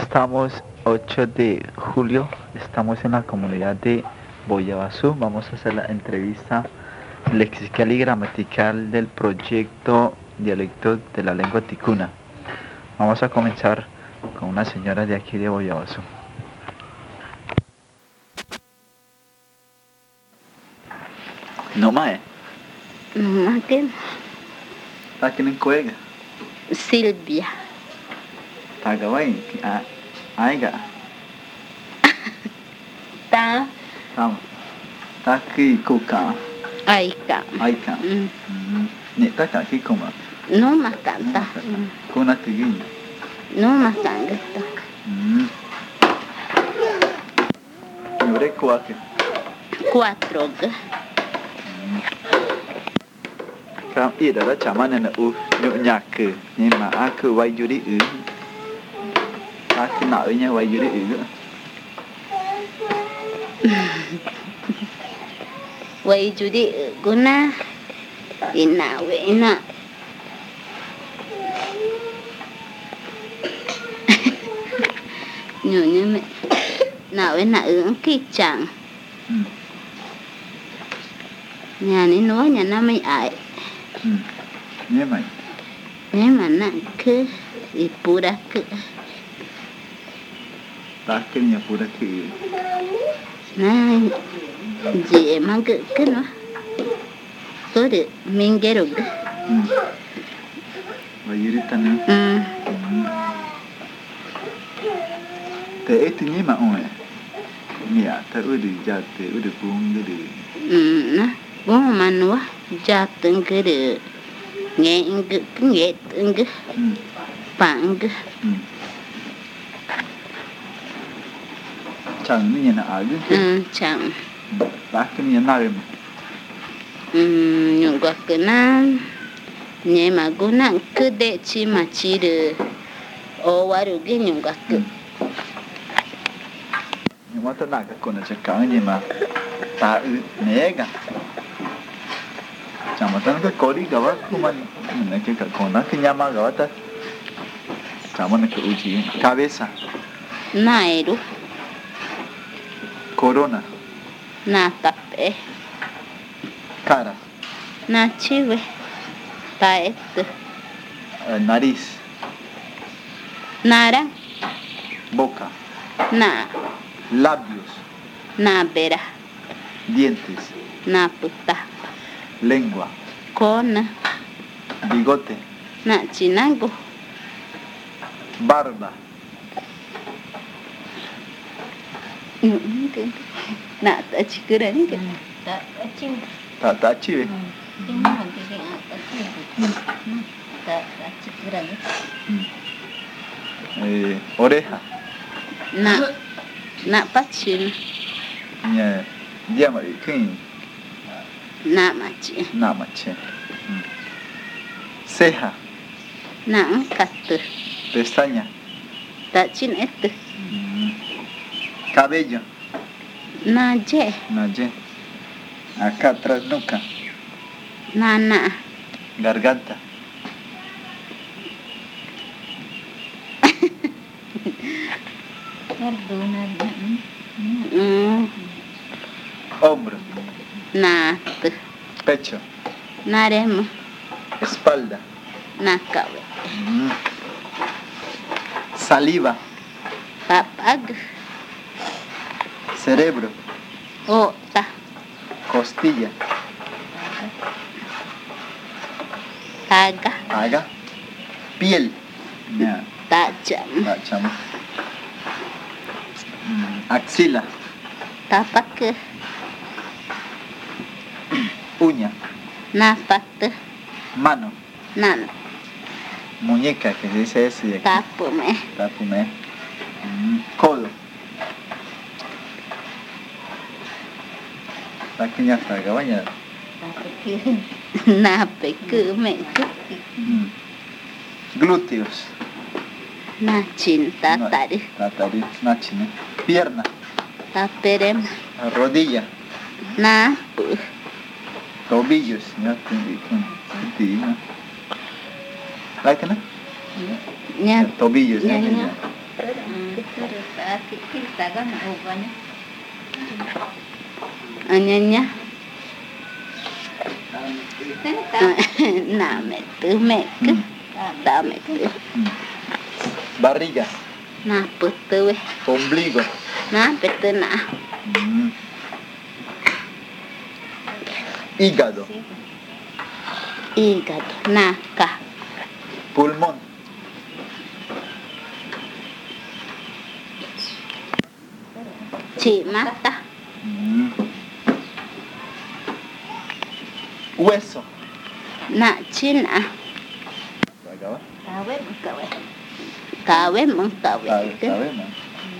estamos 8 de julio, estamos en la comunidad de Boyabazú. Vamos a hacer la entrevista lexical y gramatical del proyecto Dialectos de la Lengua Ticuna. Vamos a comenzar con una señora de aquí de Boyabazú. No mae. No, ¿qué? ¿Está aquí en Cuega? Silvia. ¿Está acá? Aiga. Ta. Estamos. ¿Está aquí Cuca? Aika. Aica. Ni está aquí como. No más canta. Con una tiguilla. No más canta. Ñore cuaque. 4. Kam ida da chaman na u nyu nyak ni ma ak wai yuri u. Ak na nya wai yuri u. Vậy chú đi cô na đi nào vậy nè. Nhớ như mẹ nào vậy nè ứng kì chẳng. Nhà này nói nhà nó mới ai. Nhớ mày. Nếu mà nặng cứ đi bù đá cứ. Ta cứ nhà bù đá cứ. Này gì mà cứ nó tôi được mình ghé được Wai yuri tanu. Te itu ni ma oi. Ni a ta u di ja te u di bung de di. nó bố mà nó ra từng cái được nghe cứ nghe từng cái bạn cái Chẳng ni na a gu. chẳng Ta cứ ni na re. nhưng có cái na nhẹ mà cô nặng cứ để chi mà chi được ô quá được cái nhưng có cái Nhưng mà ta na ka kona cha ka ni ma ta u ne ga. Chẳng mà ta cái có đi gawa kuma ni cái ka kona cái nhà mà gawa ta. Chẳng mà nó cái uji cabeza. này đúng Corona. na tape Cara. na chi ve ta et Nariz. nara Boca. na Labios. na bera Dientes. na puta Lengua. con Bigote. na chinago Barba. na ta chi cứ đấy cái Ta chive. Oreja. na pachin Nhà diama kin na machi namache. Ceja. na kat Pestaña. ta chin et Cabello. na je Naye. Acá atrás nuca. na Garganta. Hombro. na Pecho. na rem Espalda. na kawe Saliva. papag Cerebro. o ta Costilla. taga Haga. Piel. Ya. ta cham Bachamo. Axila. tapak Uña. na pat Mano. nan Muñeca, que se dice eso y aquí. tapume Tapume. Codo. La que ya está cabaña. na pe cứ mẹ cứ Glúteos. na chin ta tari Tatari. Nachine. Pierna. ta perem Rodilla. na pu Tobillos. Ya entendí. ¿La que no? nha Tobillos. nha Ya, nha ya. Anyanya. Nah, metu metu. Tak metu. Barriga. Nah, betul weh. Ombligo. Nah, betul nah. Hígado. Hígado. Naka. Pulmón. Chị mata. Hueso. Nah, cina. Acaba. Kawe mengkawe. Sabemos.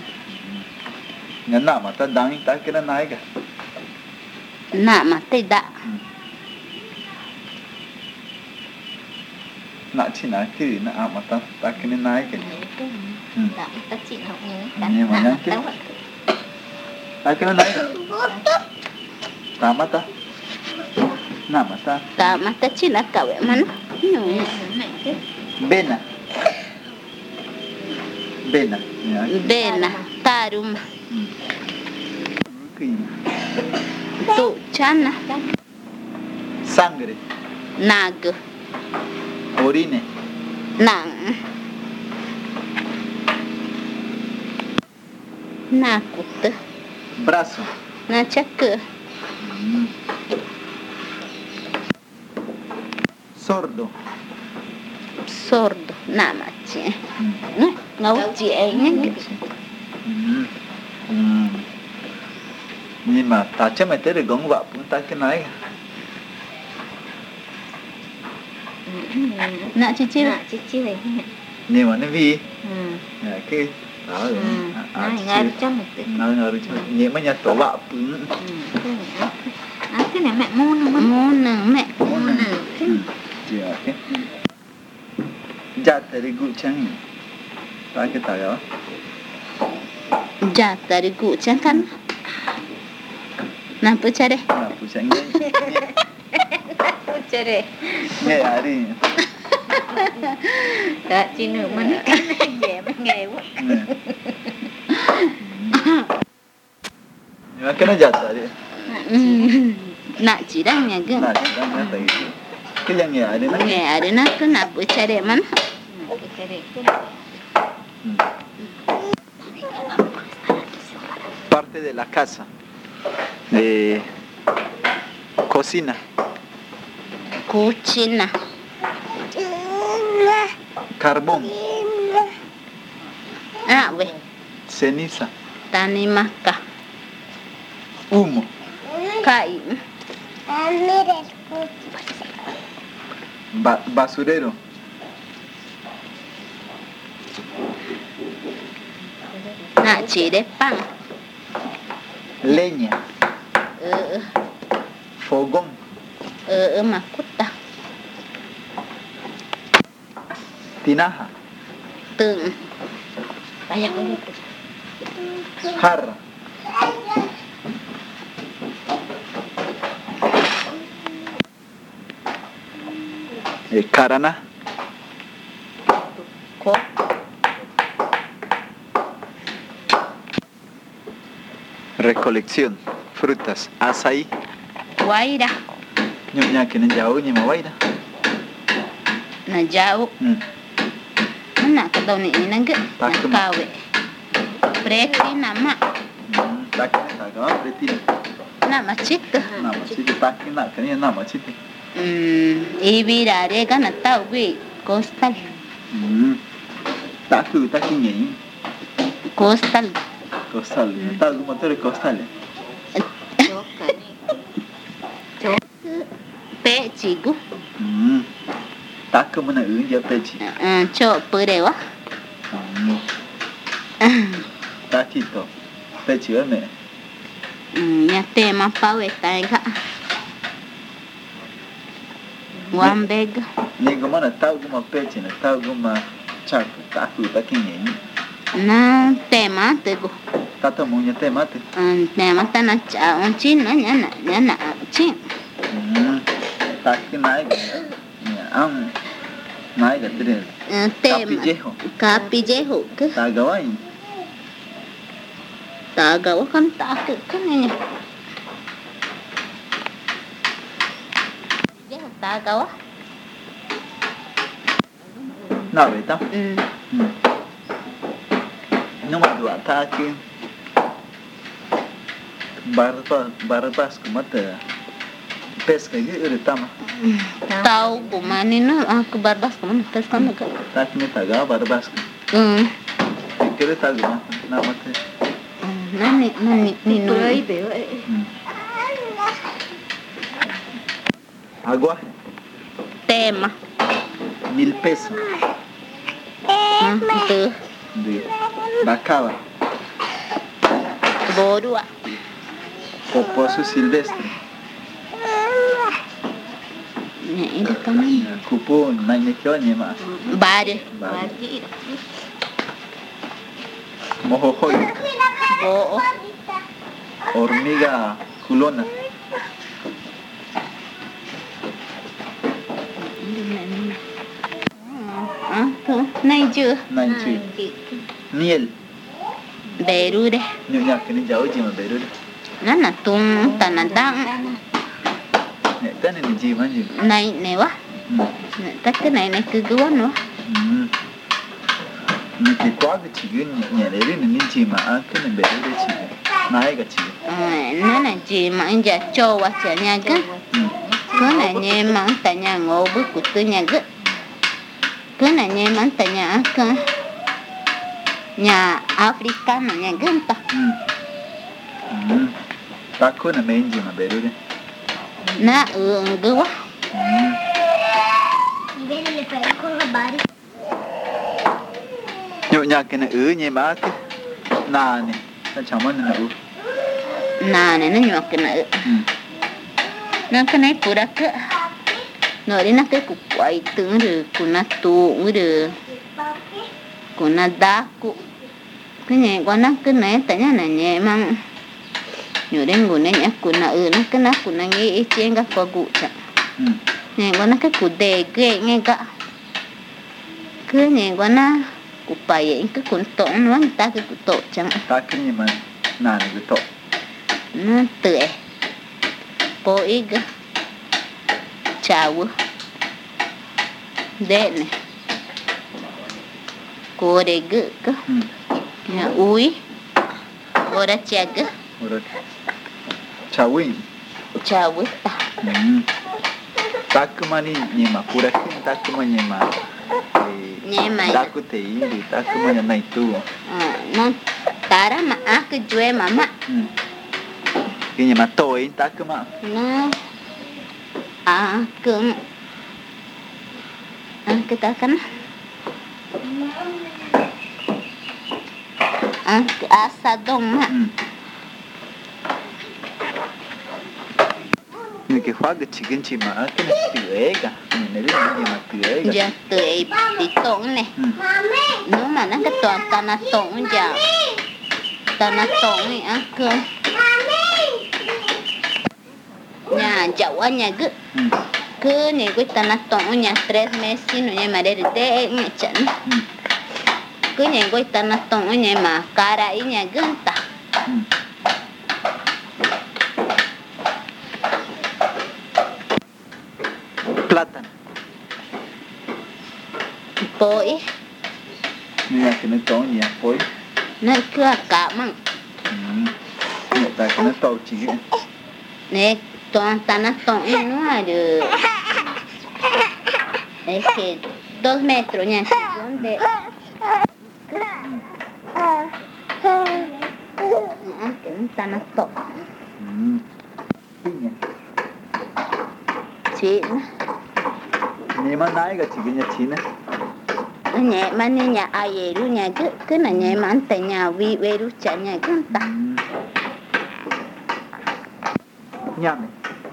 Nga mata dang ta kira naiga. Nah, mata tidak. Nak cina kiri nak mata ta kira naiga. Ini mana ke? Ta kira naiga. Ta mata. Nak mata. Tak mata cina kawe mana? Vena. Vena. Bena. Tarum. Tu cana. Sangre. Nag. Orine. Nang. Nakut. Brazo. Nacak. Sordo. Sordo. Namaci. Ngauci enya. Nhưng mà ta chắc mày tới được gong vợ cũng ta cái này. Nak cici lagi. Nhưng mà nó vì cái đó rồi. Ngaruh camu tu. Ngaruh camu. Nhưng mà nhà tổ vợ cũng. Nanti ni mek muna mek. Dạ cái. Dạ tới gu chăng. Ta cái tài đó. Jat dari gucang kan? Nampu cari. Nampu chăng nghe. Cari. Nghe à đi. Tak cina mana nghe quá. Nhưng mà cái nó giật rồi đi. Nak chỉ dah nghe ke? Nah, kita nghe tại cái yang nghe đi nó. Nghe ada nak ke nampu cari mana? Parte de la casa, de cocina, Cocina. carbón, Ah, weh. ceniza, Tani maka. humo, Kai. basurero, Nak chỉ depan. leña, fogón, Makuta. tinaja, Tung. Banyak ni. jarra, carana, Ko. recolección, frutas, açaí, Waira. nyonya kena jauh nyama waida. Na jauh. Mana ka daw ni inang ke? Takem. Kawe. Preti nama. Tak kena tak kena berarti. Nama cita. Nama citi tak kena kena nama citi. Ibi dare ka na tau gue coastal. Tak tu tak kini. Coastal. Costal, tak tu motor costal. Pe cigu. Tak ke mana dia peci. Cho perewa. Tak cito. Peci me. Ya tema pawe tai ka. One bag. Ni guma na tahu guma peci na tahu guma cak tak tu tak kini. Na tema tego. Kata mu nya tema tu. Tema tana cha on chin na chin. Tak kena. Ya am. Nai ga tere. Tema. Capillejo. Tagawain. Tagawa kan tak kan ini. Tagawa. Na beta. Numa do ataque. Barbas kumata. Pesca gi uritama. Tahu kumani no aku barbas kumani pesca no. Tak me taga barbas. Kira taga na mate. Nani no. Agua. Tema. 1000 pesos. Itu. Bacala. Borua. Poposo silvestre. Ini kami. Kupu nanya kyo nyema. Bade. Mojojoy. Bo. Hormiga culona. Này chưa? Miel. Berude. Nyonya kini jauh jima berude. Nana tung tanadang. Nek tan ni jima jima. Này này quá. Tak cái này cứ gua nữa. Ni ki kwa ga chigi nya leri ni jima an kini berude chigi. Nai ga chigi. Nana jima inja chowa cha nyaga. Cứ này nhé mà ta nhà ngô bức của tôi nhà gỡ. Cứ này nhé mà ta nhà cơ. Nhà Africano nhà gỡ ta. Taco na menji ma berude. Na gỡ quá. Nyonya kini nyema ke. Na ni. Na chama ni na Na này nó nhọt cái này. Nó cái này pura ke. Nó đi nó cái cục quay tướng rồi, cục nó tụ rồi, cục nó đá cục. Cái này qua nó cái này tại nhà này nhẹ mang. Nhiều đến ngủ này nhá, cục nó nó cái nó cục nó nghe trên các có cụ chẳng. Này qua nó cái cục đề ghê nghe cả. Cứ này qua nó cục bài ấy cái cục tổ nó người ta cái cục tổ chẳng. Ta kini ma na ni to. Nó tưởi. Bộ ý cơ. Chào Đen này. Cô để gỡ cơ. Nhà úi. Cô đã chè cơ. Chawin. Chào ta. Takuma ni nyema pura ke takuma nyema. Nyema. Daku te indi takuma nya nai tu. Nó tara mà á cái juê mama. Cái nyema toi takuma. Nó cưng. Cái ta kan. Asadong mà. Ni ke hwaga chicken chima ke ni tuega. Ni ri ni ma tuega. Ja tưởi tí tông này. Nếu mà nó cái toàn ta na tông ja. Ta na tông này á cưng. Nhà cháu ở nhà cứ này cái ta na tông nhà 3 meses nó nhà mà để để nhà chấn. Cứ nhà cái ta na tông nhà mà cara ý nhà gần ta. Plátano. Poi. Nhà cái nó to nhà poi. Nó cứ cả mang. Nhà ta cái nó to chỉ. Nè toàn ta na tông nó được. Es que 2 metros nhà donde. Que ta na tông. Chị. Ni ma nai ga chigi nya china. Nhẹ mà ni nhà ai vậy luôn nhà cứ là nhẹ mà anh tại nhà vi về luôn chả nhà cứ ta. Ñame.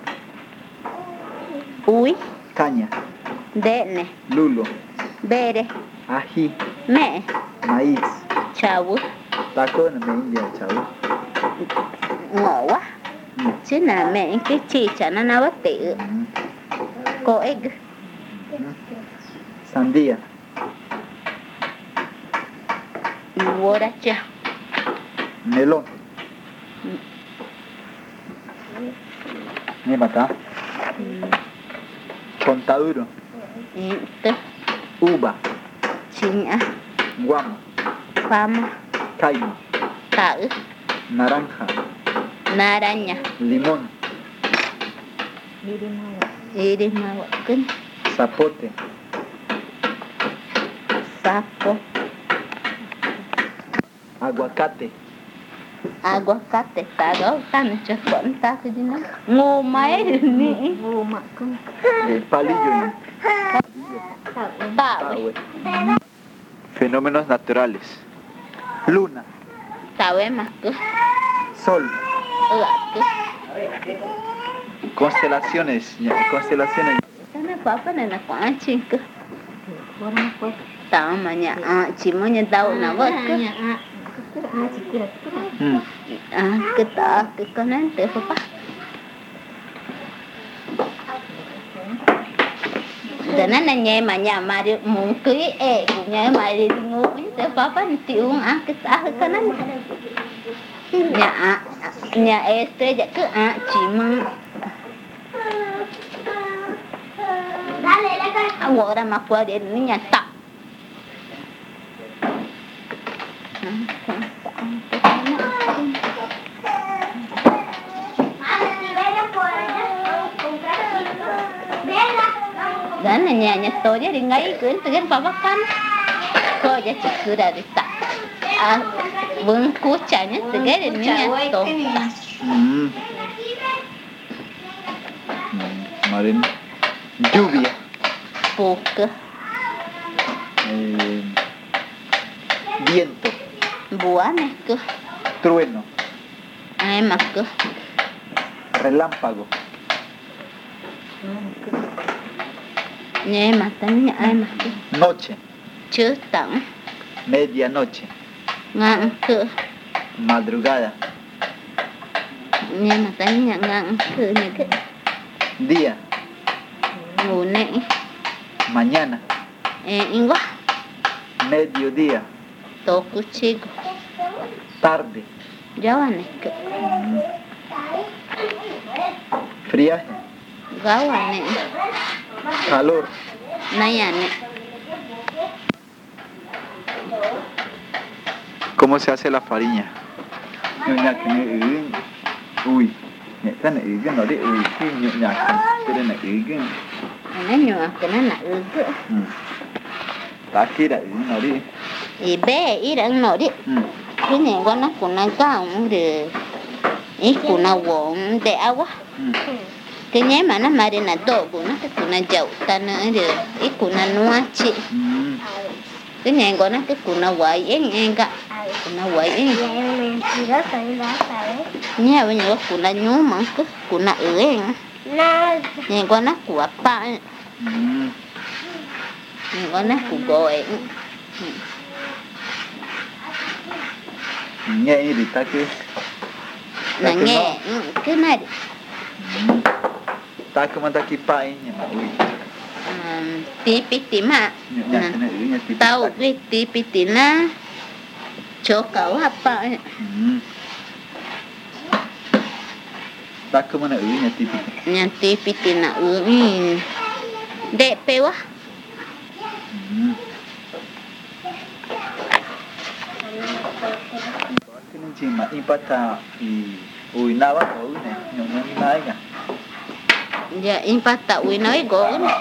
Uy. Caña. Đen này. Lulo. Bere. Ají. Mẹ. Maíz. Chào. Taco là mình giờ cháu. Ngộ quá. Chứ là mẹ cái chi chả nó nào bất tử. Cô egg. Sandía. Guaracha. Melón. ¿Me mata? Contaduro. Inte. Uva. Chiña. Guamo. Fama. Caimo. Taú. Naranja. Naraña. Limón. Irimahuacán. Zapote. Sapo. Aguacate. Aguacate. Tagaw. Tan chakon. Tako din na. Ngumay. Ni. Ngumakon. Palillo. Tawe. Fenómenos naturales. Luna. Tawe mako. Sol. Uako. Constelaciones. Constelaciones. Sana papa na nakuanchin ko. Tama niya. Chimonya daw na wag ko. Kita kanan te papa. Dana na niya manya mari mungkui kunya mari dingo te papa tiung kita kanan. Nya estrella ke chimang. Ahora me acuerdo de niña está. Dan nhà tôi đi ngay cứ từ cái bà bác căn coi cho chị cứ ra đi tạ vương cú chả nhất từ cái đến nhà tôi Marín. Lluvia. Poca. Viento. Buana cơ. Trueno. Ai mà cơ. Relámpago. Nghe mà tính nhà ai mà cơ. Noche. Chứ tặng. Medianoche. Ngang cơ. Madrugada. Nghe mà tính nhà ngang cơ này cơ. Día. Ngủ nè. Mañana. Ingwa. Mediodía. Toku chico. Tarde. Jawa này cơ. Friaje. Gawa này. Calor. Naya này. ¿Cómo se hace la farina? Uy. Nhạc này cái nó đi cái nhạc cái này cái Nó nhỏ cái nó nặng cơ. tá kia đấy nó đi. Ý bé ý đang nói đi. Cái này con nó cũng đang cao cũng được. Ý cũng nó vốn đẻ quá. Cái nhé mà nó mà đi là độ của nó cái cũng là dậu ta nữa được. Ý cũng là noa chị. Cái này con nó cái cũng là quậy em cả. Cũng là quậy em. Nhé bây giờ cũng là nhú mà cái cũng là em. Nhìn con nó của ba. Nhìn con nó của gọi. Nghe đi ta cứ. Là nghe cái này. Ta cứ mà ta kịp bay nhỉ mà ui. Tí mà. Tao cái tí na. Chỗ cậu hả ba. Ta cứ mà nhỉ tí. Nhà tí na đẹp quá. Cái nên chỉ mà impacta thì ui nào á có này nhung nhung nói cả. Dạ impacta ui nói gỗ này.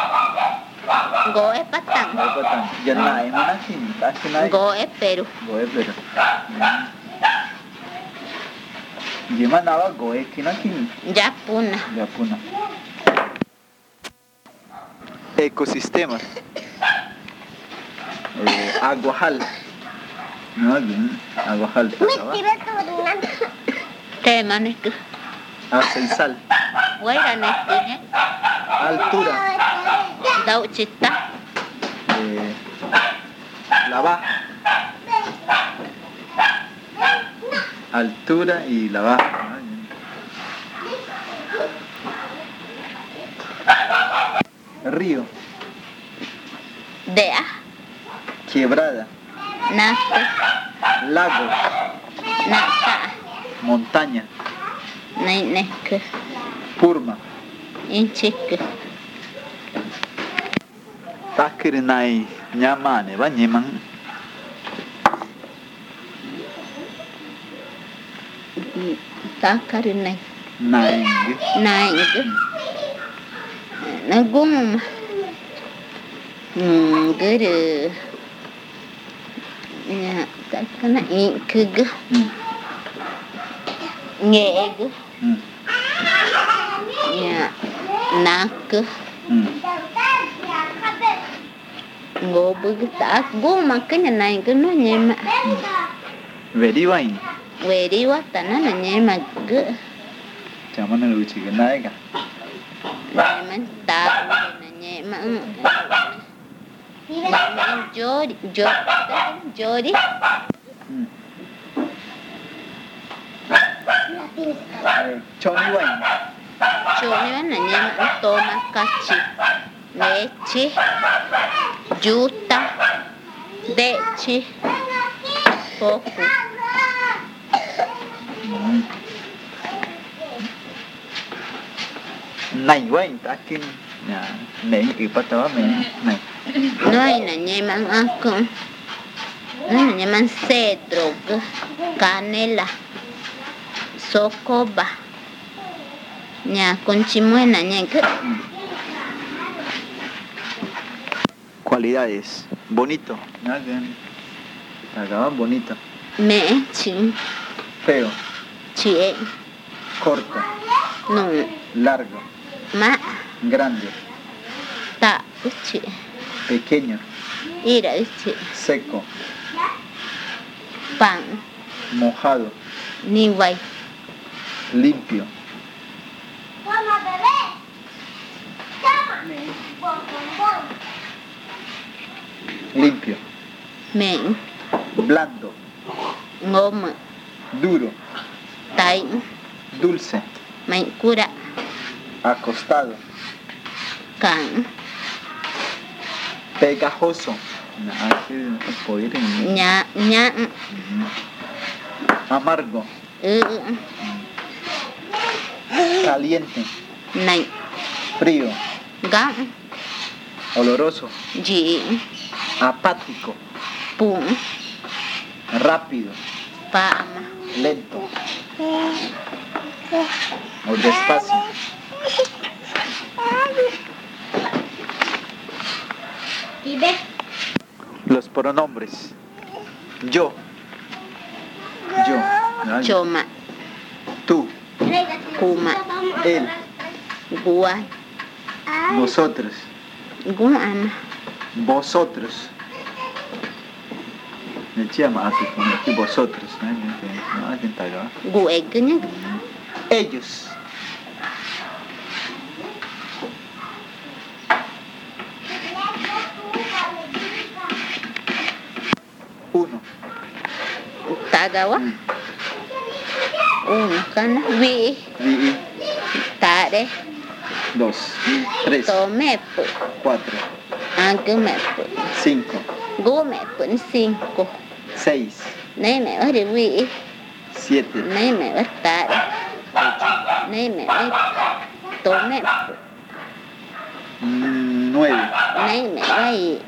Gỗ ép bắt tặng. Gỗ bắt tặng. Dân lại mà nó xin ta xin nói. Gỗ ép peru. Gỗ ép peru. Gimana nào á gỗ ép khi nó xin. Japuna. Japuna. Ecosistemas. Aguajal. No, aguajal. Tema này cứ. Ascensal. Quay ra này cứ nhé. Altura. Đậu chita. La baja. Altura y la baja. Río. Quebrada. Naka. Lago. Naka. Montaña. Nainek. Purma. Inchik. Takir nai nyamane ba nyemang. Takarinai. Naing. Naing. Nagum. Guru. Ya, takana inkug. Ngeg. Ya, nak. Ngobug tak go makanya naing kuno nyema. Very wine. Weri watana na nyema ge. Chama na luchi ke naega. Nyema tak na nyema. Jodi, jodi. Johnny wine. Choni na nyema toma kachi. Leche. Juta. Leche. Poco. Này quá anh ta kinh nhà nãy cái bắt đầu mình này Noi na nyema ako. Noi na nyema cedro, canela, socoba. Nya conchimue na nyeka. cualidades bonito acaba bonito Me chi feo chi corto no largo ma grande ta chi pequeño ira chi seco pan mojado ni guay limpio limpio men blando ngoma duro tai dulce mai cura acostado can pegajoso nya nya amargo caliente nai frío ga oloroso ji apático pum rápido pama lento o despacio. Los pronombres. Yo. choma Tú. kuma Él. gua Nosotros. guama Vosotros. Me llama así como aquí vosotros. ¿No? guegnya Ellos. Uno. tagawa kana vi Vi. tare Dos. Tres. tomepu Cuatro. angemepu 5, gumepu 5 6, nei mẹ ở địa vị 7, nei mẹ ở tại nei mẹ ở tổ mẹ 9, nei mẹ ở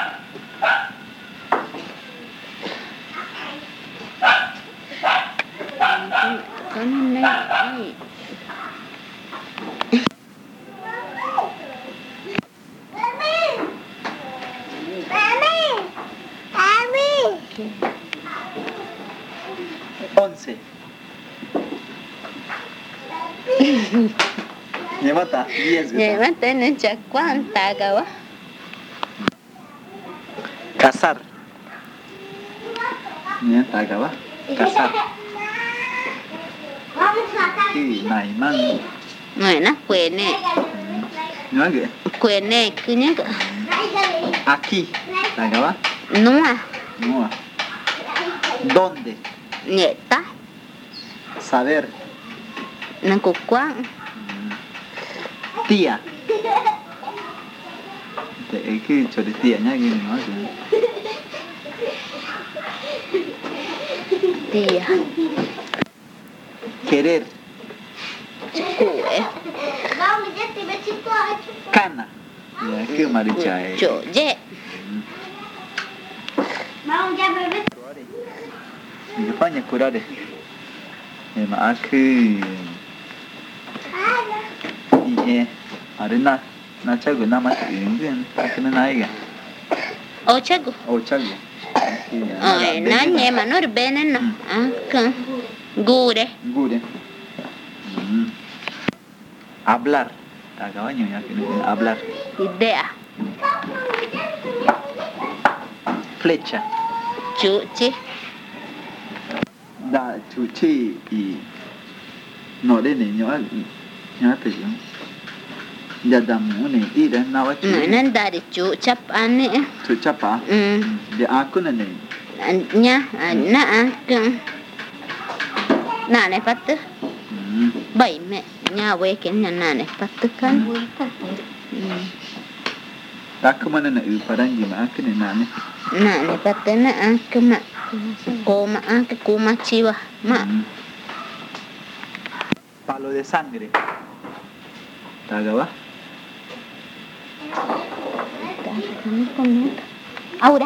con nei ở 11. Me mata 10. Llévate ya cuánta gaba. Casar. Nhé, tại cả bác. Casar. Cái này mang. Người nó quyền nè. Nói kìa. Quyền nè cứ nhớ kìa. Aquí. Tại cả bác. Đúng à. No. ¿Dónde? Nhẹ ta. Saber. Nó cục quang. Tía. Để cái chỗ để tía nhá, cái mình nói rồi. Tía. Querer. Cue. Cana. Ya, que maricha es. Choye. Mình có nhạc của đó đi. Nhưng mà cứ 이게 아르나 나차고 남아서 은근 그는 아이가 Ochago. 오차고 Nanye manor bene no. Kan. Gure. gure hablar tagawanya ya kini hablar Idea. flecha Chuchi. da chuchi y no de niño ya te digo ya damos ne ira na wa chu Nan dari chu chap ane. chu chapa de aku na ne Nya na kan. Na ne pat. Bảy mẹ nhà quê cái nhà này bắt tức kan. aku mana na padang gimana aku ne na ne Na ne pat na ke ma. Ko ma chiwa ma. palo de sangre tagawa Ahora.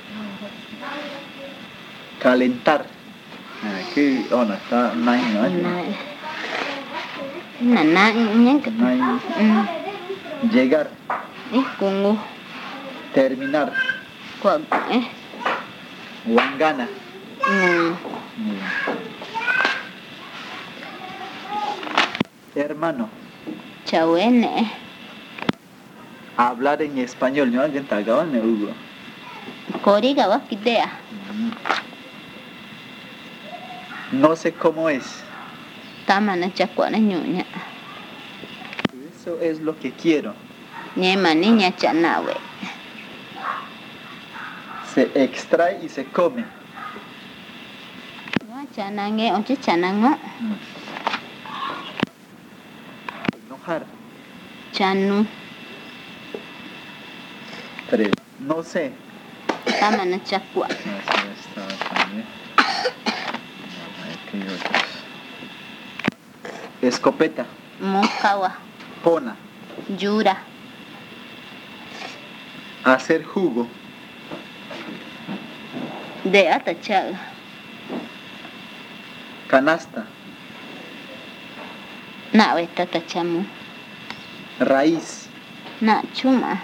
calentar que ona está nai no Na ñan ka. nai llegar Kungu terminar ko wangana hermano chawene. hablar en español no alguien tagawa ne Hugo Kori ga wa kidea. no sé cómo es Tama na chakwa na nyunya. eso es lo que quiero Nyema ni nya chanawe. se extrae y se come Wa chanange onche chanango. enojar Chanu. 3 no sé Tama na chakwa. escopeta Mukawa. pona Jura. hacer jugo De ata chaga. canasta Na we tata chamu. raíz Na chuma.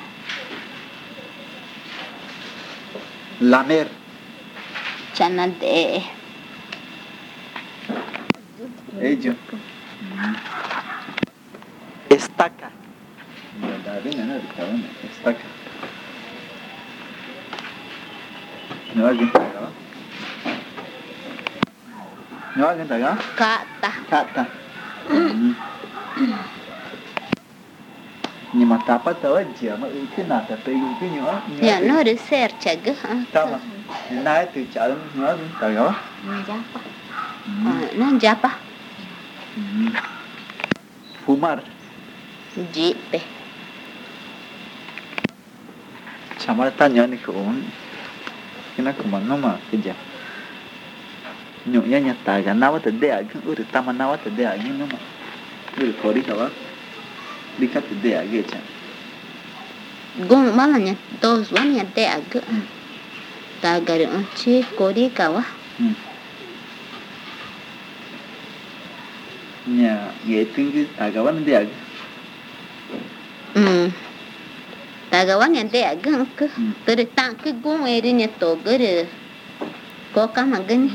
lamer Chana de. ello estaca estaca no alguien tagawa no alguien tagawa Kata. kata ni matapa tawa jia ma uki nata pe uki nyo Ya no de ser chaga. tama na tu cha no alguien tagawa Japa. Na japa. fumar Jipe. chamar tanya ni ko kina kumano ma kija nyo nya nya taga nawa te de agin uri tama nawa te de agin no ma uri kori kawa dika te de age cha Gung mala nya dos wan ya de aga. Tagari onchi kori kawa. nya ye tingi tagawan de age Tagawan ya de aga ke. Tere tang ke gung eri nya to gere. Ko kama gani.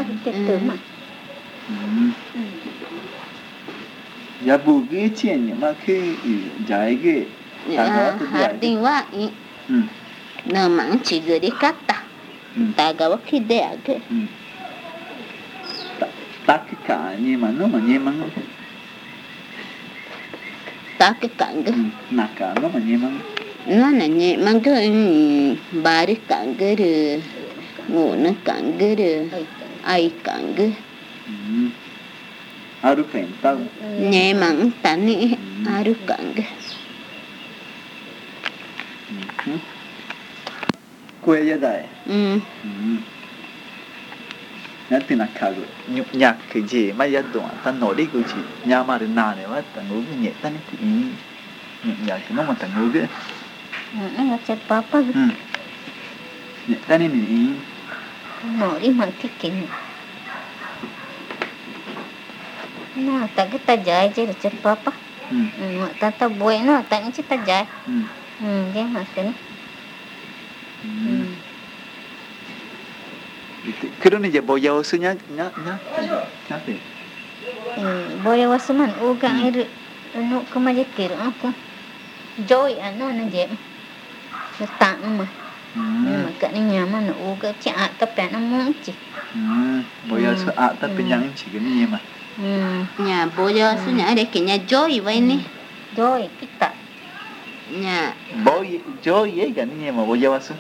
ya bu ge chen nya ma ke jai ge tagawa te de age Harding wa i. Na mang chi gere kata. Tagawa ki de aga. tak ka ni ma no ma ni ma Ta ke kanga. naka no ma ni ma Nó là nhẹ mang cái bari kanga de. Ngủ nó kanga de. Ai kanga. aru kain tau Nhẹ mang tani aru kanga. kue ya dai nhớ tin là cả rồi nhục nhạc cái gì mà giờ tụi ta nói đi cái gì nhà mà đến nào này mà ta ngủ cái nhẹ ta này thì nhục nhạc cái nó mà ta ngủ cái nó chết papa nhẹ ta này thì nói đi mà thích kinh nó ta cái ta dài chứ là chết papa ta buổi nó ta những ta dài cái mà cái 그러는 이제 뭐 여수냐 thì boleh wasuman uga iru no kuma jekir aku joy ano na jem tang ma mà cái này nhà mà nó uga chỉ ăn tập bé nó muốn chỉ bây giờ sợ ăn tập bên nhang chỉ cái gì mà nhà bây giờ số nhà để cái nhà joy vậy nè joy kita nhà boy joy vậy cái gì mà bây giờ số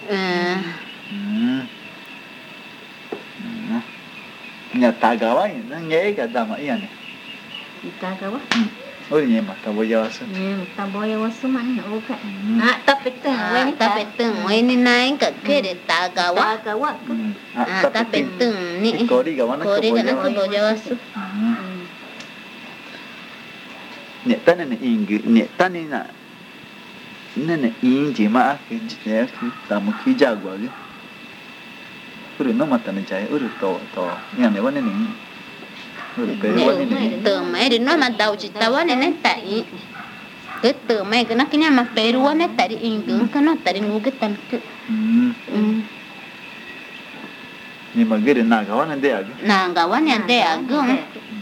nhà Tagawa nó nghe cái đam ấy này Tagawa ôi nhà mà Tagawa số Tagawa số mà nó uga tapi teng vậy nè này cái để Tagawa tapi teng nè có đi cái nó có Tagawa số nhẹ tan này nhẹ tan này nè nên in chỉ mà cái gì ta một khi ra qua cái 우리 nomatan chai uri to ngane wane ni uri pe wane ni tưởng mấy đứa nó mà đầu chỉ tao wane này tại cái tưởng mấy cái nó cái nhà mà pe ru wane tại in tưởng cái nó tại ngu cái tan cái nhưng mà cái đến nào cái wane đây à cái wane đây à gương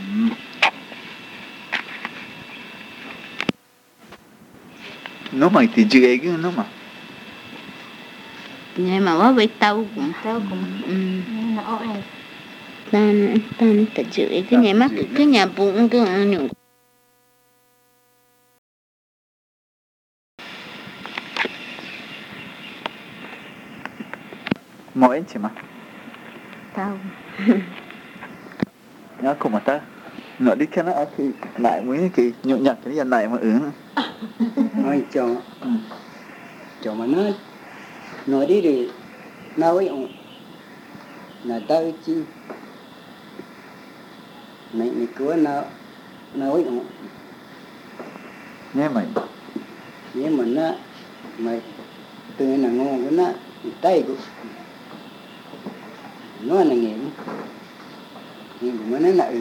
nó mà thì chưa cái nó mà nhưng mà quá bị tao cũng ta thật sự cái nhà mắt cái nhà bụng cái nhung mọi anh chị mà tao nhá cùng mà ta nó đi cái nó thì lại mới cái nhộn nhặt cái này mà nói cho mà nó nói đi thì nói ông là tao chi mày cứ nói ông nghe mày nhưng mà nó mày từ là ngon của nó tay của nó là nghiện nhưng mà nó là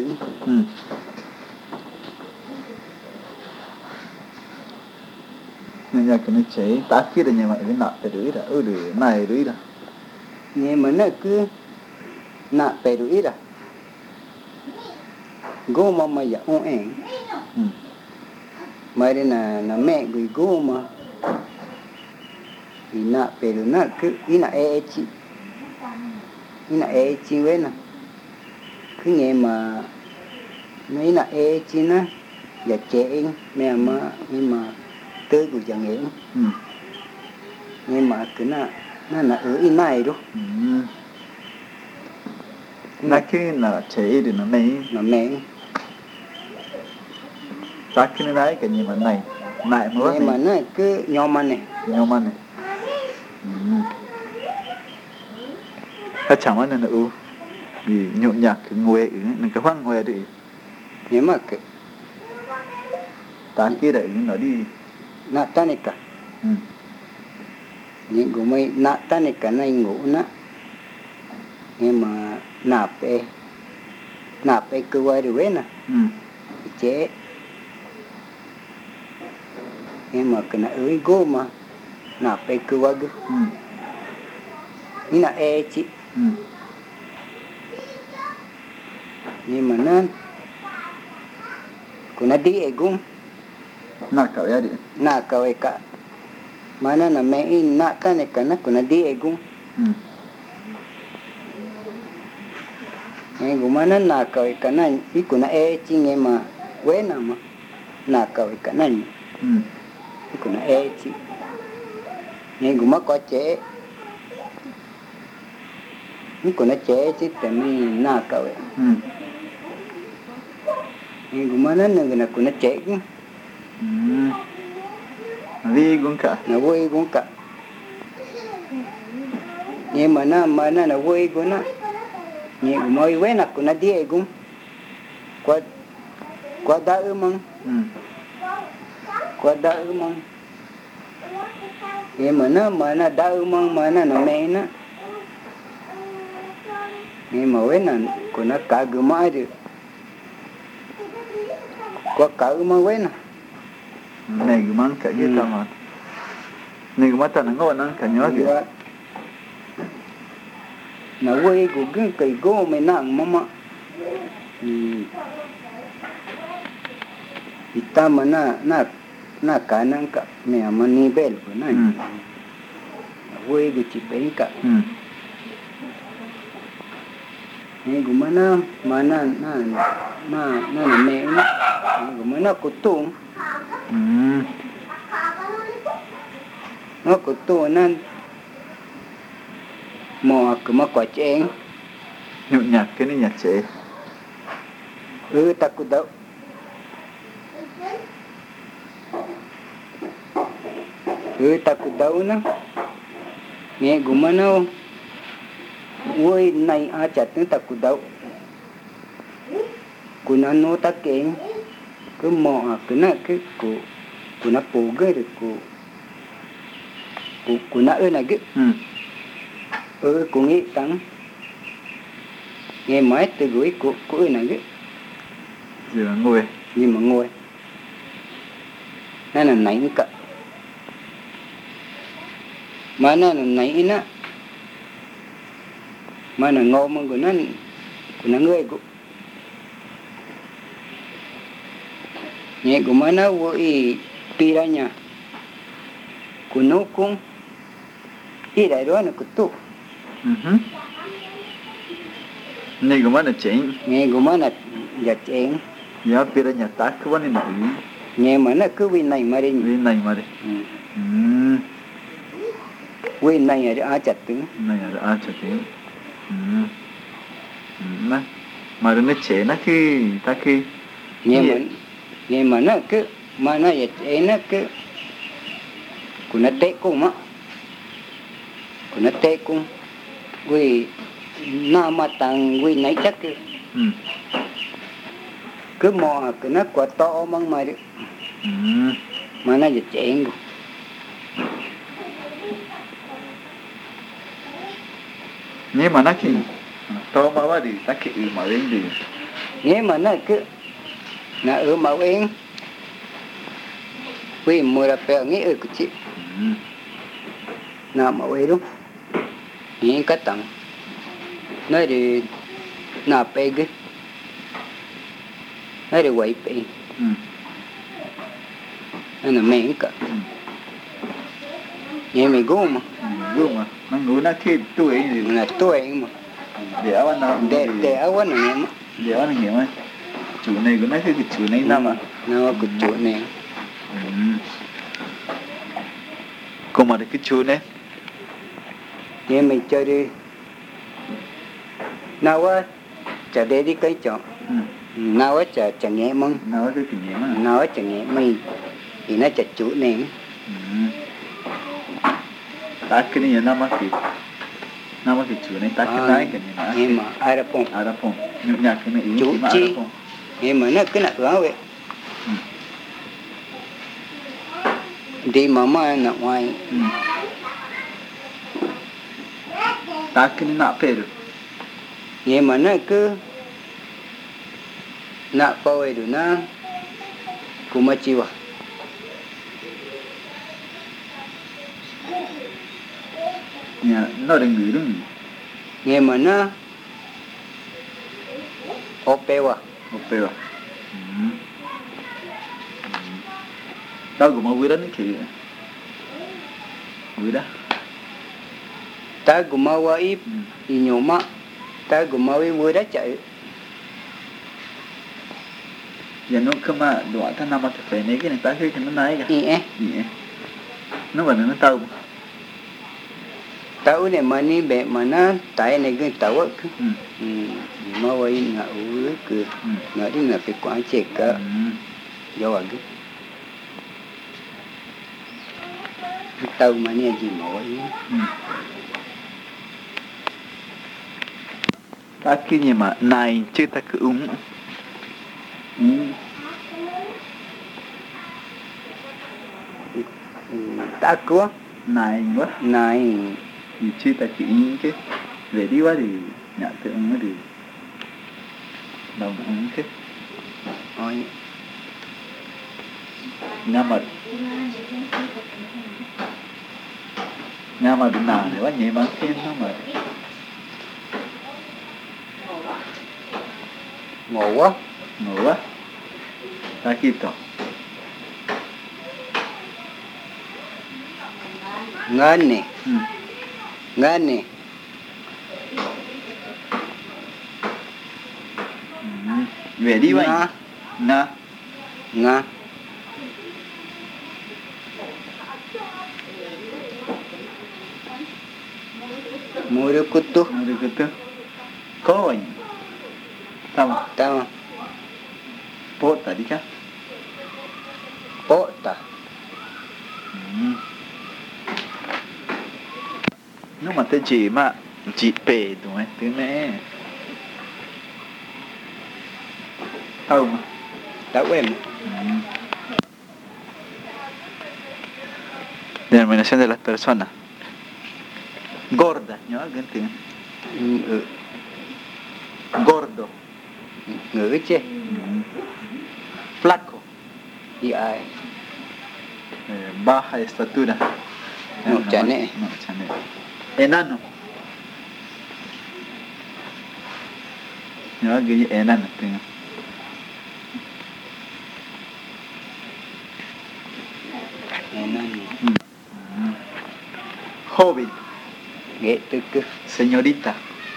nhà cái nó chế tá kia là nhà mà cái nạp phải đuổi đã đuổi này đuổi đã nhưng mà nó cứ nạp phải đuổi đã gô mà giờ ông em mà đây là mẹ gửi gô mà thì nạp phải đuổi nó cứ ý là chi với nè cứ nghe mà mấy là chi nó giờ trẻ mẹ mà nhưng mà tới của chẳng hiểu nhưng mà cái nó là ở in này đó nó cái là chế thì nó mẹ ta cái này cái gì mà này nhưng mà nó cứ nhom ăn này ta chẳng ăn nữa vì nhộn nhạc cái ngồi nó cái hoang ngồi đi nhưng mà cái ta kia đấy nó đi natanika những của mấy natanika này ngủ nó nhưng mà nạp pe cứ quay được nè chế nhưng mà cái này ơi gô mà nạp pe cứ quay được như là chị nhưng mà nó của nó đi cũng na kau ya di na kau eka mana na mei na kan eka na kuna di egu egu mana na kau eka na i kuna chi nge ma we na ma na kau eka na i kuna chi egu ma ko che i kuna che chi te mi na kau egu mana na kuna che vì cũng cả nó vui cũng cả nhưng mà nó vui của nó nhẹ mới quên là cũng là đi cũng qua qua đỡ mong qua đỡ mong vậy mà nó đỡ mong mà nó mẹ nó nhưng mà quên là cũng nó cả cái mai được qua cả mà quên à này cái mang cả cái tao mà này cái mắt ta nó ngon nó cả nhớ kìa nó quên của cái gỗ mình nặng mà kita mana na kanan ka me amani bel na we gu ci ben ka ni gu mana na me na gu mana kutung nó kutung nan mò cứ mà quả chén nhạc cái này nhạc chế ta cứ đậu ta cứ đậu nó nghe gù mà nó ôi này chặt nó ta cứ đậu cứ nó ta kén cứ mò cứ nó cái cứ nó bù cái được cứ nó ơi này cái cũng nghĩ tăng nghe máy từ gửi của này cái gì mà ngồi nhưng mà ngồi nó là nãy cả mà nó là nãy nó mà nó ngô mà của nó người của nhẹ của mà nó vui pi ra nhà của nó cũng đi đại đó là của tu này cái mắt là chế nghe của mà là giật chén giờ bây giờ nhà ta cứ vấn đề này nghe mà nó cứ vì này mà đi vì này là ai chặt tiếng này là ai chặt tiếng mà nó chế nó khi ta khi nghe mà nó cứ mà nó giật chén nó cứ của nó tệ cũng á của nó tệ cũng vì na mà tăng vì nấy chắc cứ mò cái nó quả to măng mà được mà nó giật chén rồi nhưng mà nó khi to mà quá đi ta khi mà lên đi nhưng mà nó cứ nó mà lên vì mua ra bèo nghĩ cái chị nào mà lên đúng những cái tầng nói thì nào bê cái nói thì quậy bê nó là mẹ cả nghe mày gom mà nó ngủ nó khi tuổi gì là tuổi mà để áo nó để áo nó nghe mà để áo nó nghe mà chủ này của nó cái chủ này năm à nó cái chủ này còn mà cái chủ này nghe mày chơi đi nào á chả để đi cái chọn nào á chả nghe mong nào cái kinh nghiệm mà nào á chả nghe mày thì nó chả chủ này ta cái này năm á cái chủ này ta cái này cái này nhưng mà ai ra phong nhạc cái này chủ chi nhưng mà nó cái nào đó vậy đi mà nó ngoài ta cái này nạp về được nhưng mà nó cứ nạp bao ấy được nó cũng mà chịu à nhà nó đang ngửi đúng nhưng mà nó ốp bèo à tao cũng mau đó thì vui đó ta cũng mau ít nhiều mà ta cũng mau ít vui đó chạy giờ nó không mà đoạn tháng năm mà phải lấy cái này ta khi nó nói cả nó vẫn nó tàu này mà ní bẹ mà nó tại này cái tàu á mà vậy là uống cứ nói đi là phải quán chết cả do vậy cái tàu mà ní gì mà vậy Taki nyema nai chita ke Taco nai wa này y chita ke ke về đi qua thì nhận tự thì đầu ke ôi nyama bina ne wa nyema ken nama ngộ quá no wa takito ngane ngane về đi vậy na nga murukutu ada kata koin tahu tahu pot tadi kah pota nếu mà tên chị mà chị bể đúng không thế này tahu mà tahu em denominación de las personas gorda nhớ cái gordo ngữ chứ flaco y ai baja estatura no chane no chane enano nhớ cái enano tiếng joven nghệ tư cơ señorita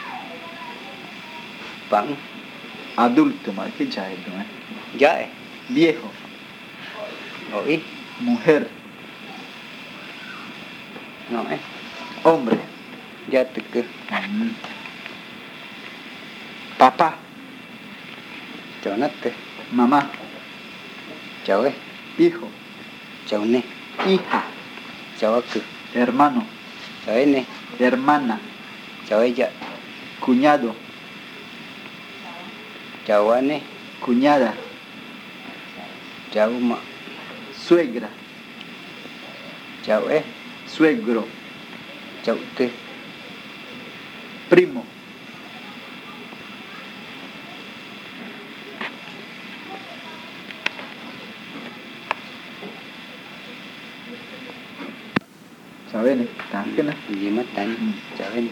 vẫn adulto mà cái trái đúng không dạy viejo nổi mujer nổi hombre gia tư cơ papá cháu nát tư mamá cháu ấy hijo cháu nè hija cháu á cử hermano cháu ấy nè hermana cháu ấy dạ cuñado cháu á nè cuñada cháu mà suegra cháu ấy suegro cháu tư primo ¿sabes? ¿Tan gì mất tánh cháu ấy nè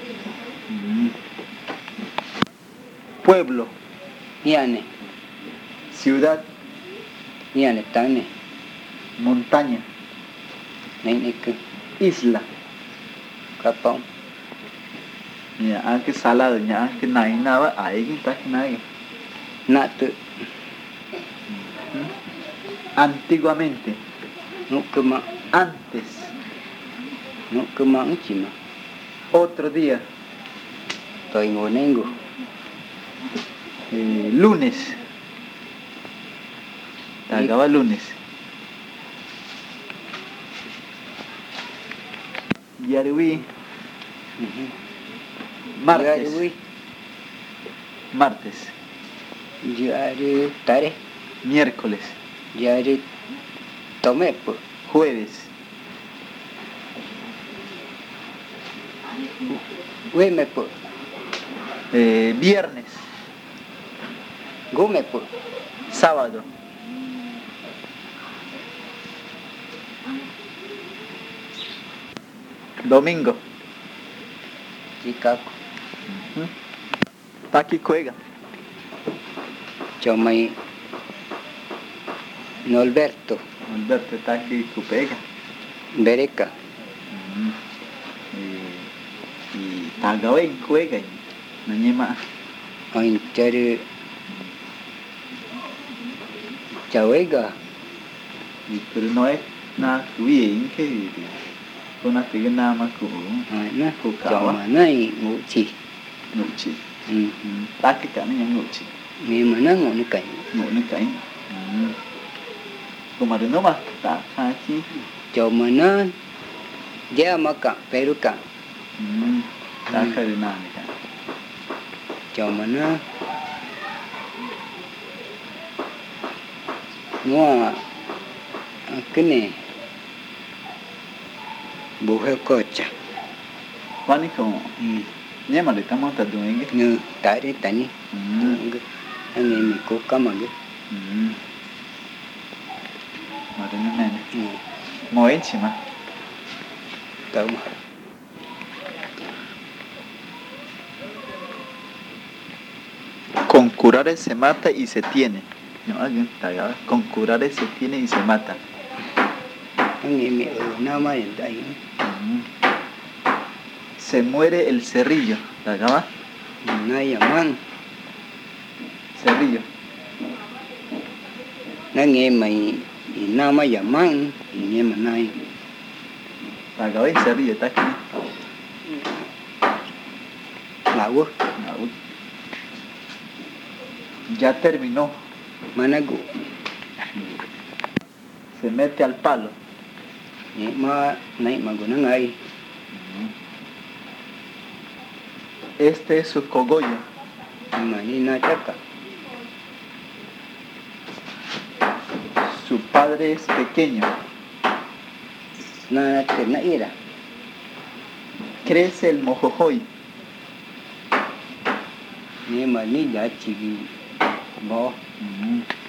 pueblo nhà nè ciudad nhà nè tánh nè montaña nè nè cơ isla kapong ya cái salado ya cái này nào á ấy cái ta cái này nạ tự antiguamente nụ cơ mạng antes nụ cơ mạng chỉ mà otro día tôi ngồi nên ngủ lunes acaba lunes Yarui martes martes Diário tare miércoles diário tome po jueves weme po viernes gome po sábado domingo Chicago Taki juega cho mày Norberto Alberto Taki Cupega Bereca y Tagawen juega Nanyema anh chơi chào ấy gà pero no es nada bien que con una tigana más nó chào mà này ngủ chỉ ngủ chỉ ừ. ta cái cả nó ngủ chỉ nhưng mà nó ngủ nó cảnh ngủ nó cảnh còn mà đừng nói mà ta khai chi chào mà nó giá mà cả Peru cả ta khai được nào này cả cho mà nó cái này bố heo cột chả Juan como ya me le estamos tatuando. như tại đấy tại nhỉ anh em mình cố cắm mà cái Moreno nene. Muy encima. tao mà Con curar se mata y se tiene. No, alguien está allá. Con curar se tiene y se mata. anh em mình ở nào mà hiện tại Se muere el cerrillo. ¿De acá va? nay giờ man Cerrillo. nó nghe mày nào mà giờ man nghe mà nay De acá va el cerrillo. Está aquí. lạ quá No, uy. Ya terminó. mà nó gục Se mete al palo. nhẹ mà này mà của nó ngay Este es su cogollo. mà đi na chắc cả Su padre es pequeño. na tiền nó ít à Crece el mojojoy. nhưng mà ní giá chỉ bỏ Mm.